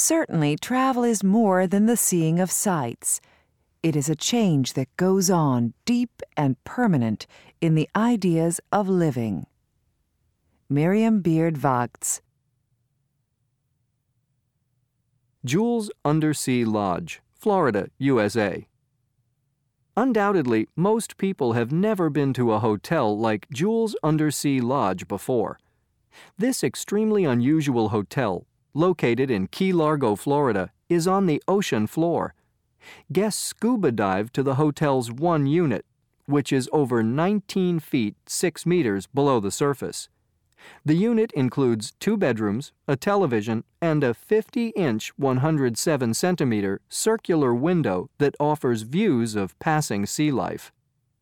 Certainly, travel is more than the seeing of sights. It is a change that goes on deep and permanent in the ideas of living. Miriam Beard Vogts. Jules Undersea Lodge, Florida, USA. Undoubtedly, most people have never been to a hotel like Jules Undersea Lodge before. This extremely unusual hotel, located in Key Largo, Florida, is on the ocean floor. Guests scuba dive to the hotel's one unit, which is over 19 feet 6 meters below the surface. The unit includes 2 bedrooms, a television, and a 50-inch 107-centimeter circular window that offers views of passing sea life.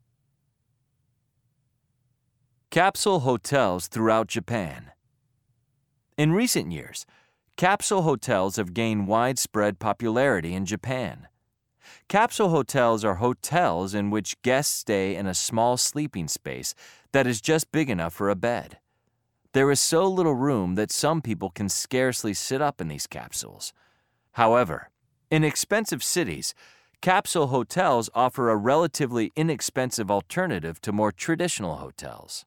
Capsule hotels throughout Japan. In recent years, capsule hotels have gained widespread popularity in Japan. Capsule hotels are hotels in which guests stay in a small sleeping space that is just big enough for a bed. There is so little room that some people can scarcely sit up in these capsules. However, in expensive cities, capsule hotels offer a relatively inexpensive alternative to more traditional hotels.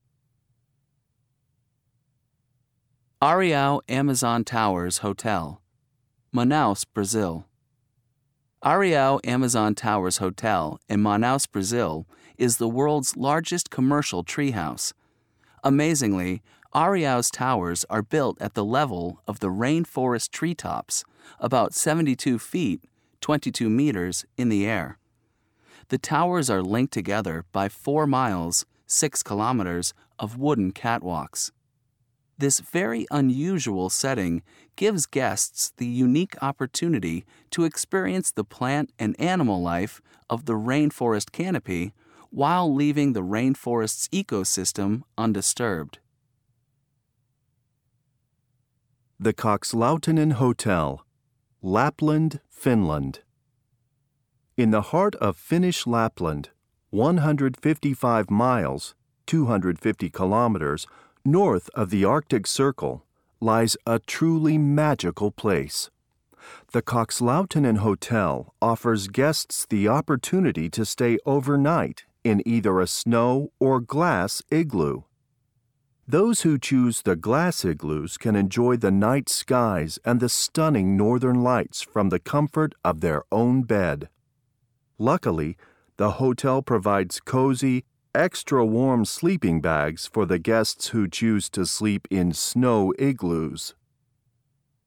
Areal Amazon Towers Hotel, Manaus, Brazil. Areal Amazon Towers Hotel in Manaus, Brazil is the world's largest commercial treehouse. Amazingly, Areal's towers are built at the level of the rainforest treetops, about 72 feet, 22 meters in the air. The towers are linked together by 4 miles, 6 kilometers of wooden catwalks. This very unusual setting gives guests the unique opportunity to experience the plant and animal life of the rainforest canopy while leaving the rainforest's ecosystem undisturbed. The Kokslautinen Hotel, Lapland, Finland. In the heart of Finnish Lapland, 155 miles, 250 kilometers, north of the Arctic Circle, lies a truly magical place. The Kokslautinen Hotel offers guests the opportunity to stay overnight in either a snow or glass igloo. Those who choose the glass igloos can enjoy the night skies and the stunning northern lights from the comfort of their own bed. Luckily, the hotel provides cozy, extra warm sleeping bags for the guests who choose to sleep in snow igloos.